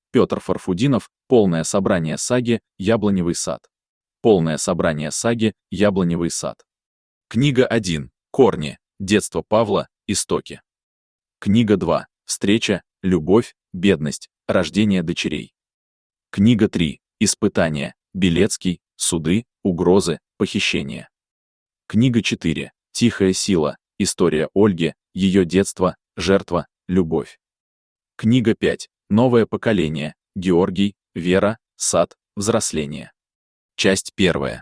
Петр Фарфудинов, полное собрание саги «Яблоневый сад». Полное собрание саги «Яблоневый сад». Книга 1. Корни. Детство Павла. Истоки. Книга 2. Встреча, любовь, бедность, рождение дочерей. Книга 3. Испытания. Белецкий, суды, угрозы, похищения. Книга 4. Тихая сила. История Ольги, ее детство, жертва, любовь. Книга 5. Новое поколение. Георгий, Вера, сад, взросление. Часть 1.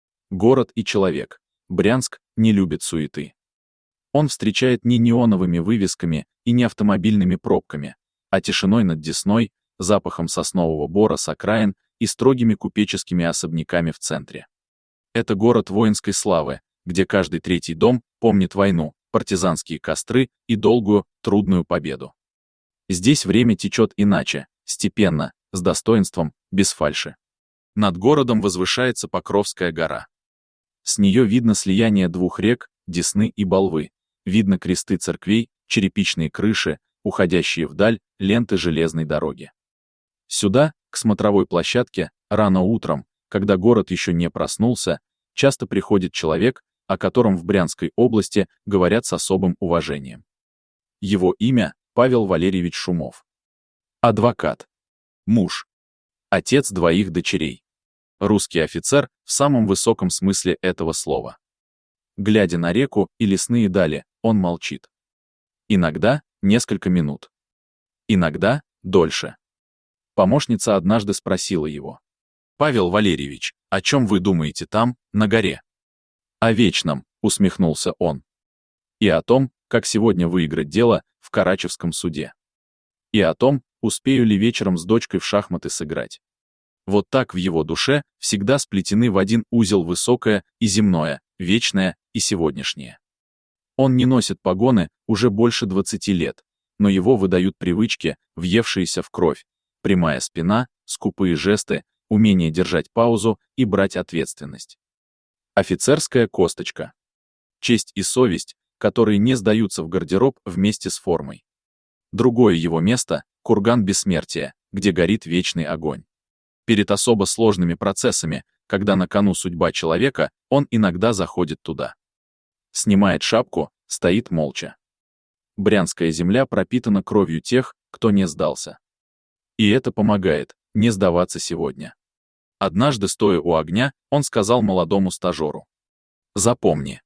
Город и человек. Брянск не любит суеты. Он встречает не неоновыми вывесками и не автомобильными пробками, а тишиной над Десной, запахом соснового бора с окраин и строгими купеческими особняками в центре. Это город воинской славы, где каждый третий дом помнит войну, партизанские костры и долгую, трудную победу. Здесь время течет иначе, степенно, с достоинством, без фальши. Над городом возвышается Покровская гора. С нее видно слияние двух рек, Десны и Болвы, видно кресты церквей, черепичные крыши, уходящие вдаль, ленты железной дороги. Сюда, к смотровой площадке, рано утром, когда город еще не проснулся, часто приходит человек, о котором в Брянской области говорят с особым уважением. Его имя — Павел Валерьевич Шумов. Адвокат. Муж. Отец двоих дочерей. Русский офицер в самом высоком смысле этого слова. Глядя на реку и лесные дали, он молчит. Иногда несколько минут. Иногда дольше. Помощница однажды спросила его: «Павел Валерьевич, о чем вы думаете там, на горе?» «О вечном», — усмехнулся он. «И о том, как сегодня выиграть дело в Карачевском суде. И о том, успею ли вечером с дочкой в шахматы сыграть». Вот так в его душе всегда сплетены в один узел высокое и земное, вечное и сегодняшнее. Он не носит погоны уже больше 20 лет, но его выдают привычки, въевшиеся в кровь, прямая спина, скупые жесты, умение держать паузу и брать ответственность. Офицерская косточка. Честь и совесть, которые не сдаются в гардероб вместе с формой. Другое его место — курган бессмертия, где горит вечный огонь. Перед особо сложными процессами, когда на кону судьба человека, он иногда заходит туда. Снимает шапку, стоит молча. Брянская земля пропитана кровью тех, кто не сдался. И это помогает не сдаваться сегодня. Однажды, стоя у огня, он сказал молодому стажеру: «Запомни,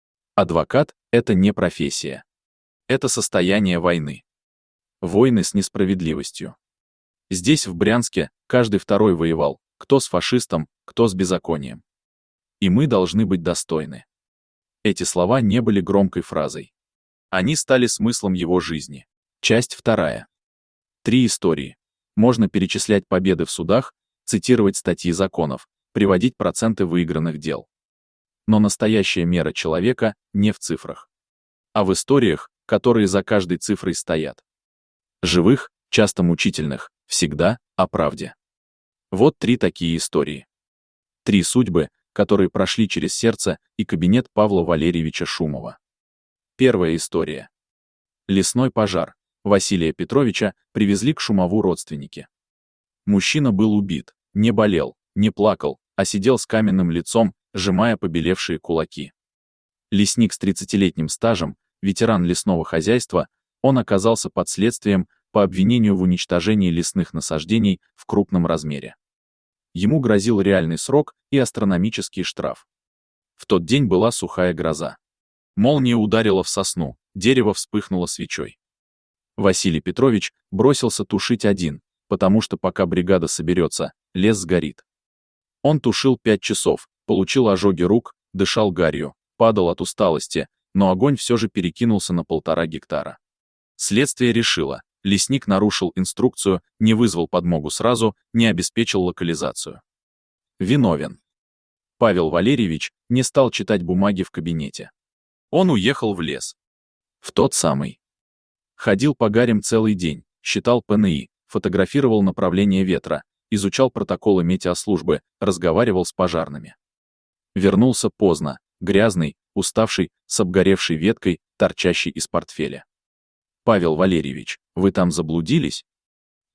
адвокат — это не профессия. Это состояние войны. Войны с несправедливостью. Здесь, в Брянске, каждый второй воевал, кто с фашистом, кто с беззаконием. И мы должны быть достойны». Эти слова не были громкой фразой. Они стали смыслом его жизни. Часть 2. 3 истории. Можно перечислять победы в судах, цитировать статьи законов, приводить проценты выигранных дел. Но настоящая мера человека не в цифрах, а в историях, которые за каждой цифрой стоят. Живых, часто мучительных, всегда о правде. Вот 3 такие истории. 3 судьбы, которые прошли через сердце и кабинет Павла Валерьевича Шумова. Первая история. Лесной пожар. Василия Петровича привезли к Шумову родственники. Мужчина был убит, не болел, не плакал, а сидел с каменным лицом, сжимая побелевшие кулаки. Лесник с 30-летним стажем, ветеран лесного хозяйства, он оказался под следствием по обвинению в уничтожении лесных насаждений в крупном размере. Ему грозил реальный срок и астрономический штраф. В тот день была сухая гроза. Молния ударила в сосну, дерево вспыхнуло свечой. Василий Петрович бросился тушить один, потому что пока бригада соберется, лес сгорит. Он тушил 5 часов, получил ожоги рук, дышал гарью, падал от усталости, но огонь все же перекинулся на 1,5 гектара. Следствие решило: лесник нарушил инструкцию, не вызвал подмогу сразу, не обеспечил локализацию. Виновен. Павел Валерьевич не стал читать бумаги в кабинете. Он уехал в лес. В тот самый. Ходил по гарям целый день, считал ПНИ, фотографировал направление ветра, изучал протоколы метеослужбы, разговаривал с пожарными. Вернулся поздно, грязный, уставший, с обгоревшей веткой, торчащей из портфеля. «Павел Валерьевич, вы там заблудились?»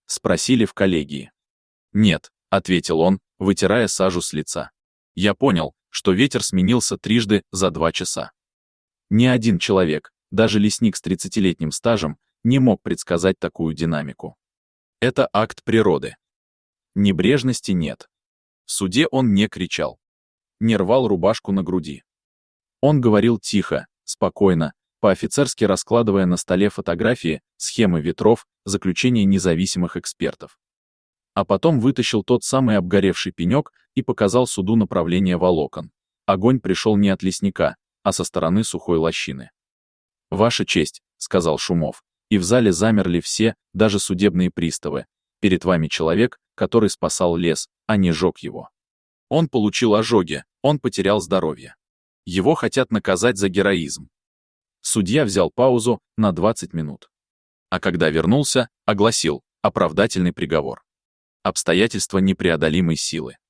Спросили в коллегии. Нет, ответил он, вытирая сажу с лица. Я понял, что ветер сменился трижды за 2 часа. Ни один человек, даже лесник с 30-летним стажем, не мог предсказать такую динамику. Это акт природы. Небрежности нет. В суде он не кричал. Не рвал рубашку на груди. Он говорил тихо, спокойно, по-офицерски раскладывая на столе фотографии, схемы ветров, заключения независимых экспертов. А потом вытащил тот самый обгоревший пенек и показал суду направление волокон. Огонь пришел не от лесника, а со стороны сухой лощины. «Ваша честь», — сказал Шумов, и в зале замерли все, даже судебные приставы. «Перед вами человек, который спасал лес, а не жег его. Он получил ожоги, он потерял здоровье. Его хотят наказать за героизм». Судья взял паузу на 20 минут. А когда вернулся, огласил оправдательный приговор. Обстоятельства непреодолимой силы.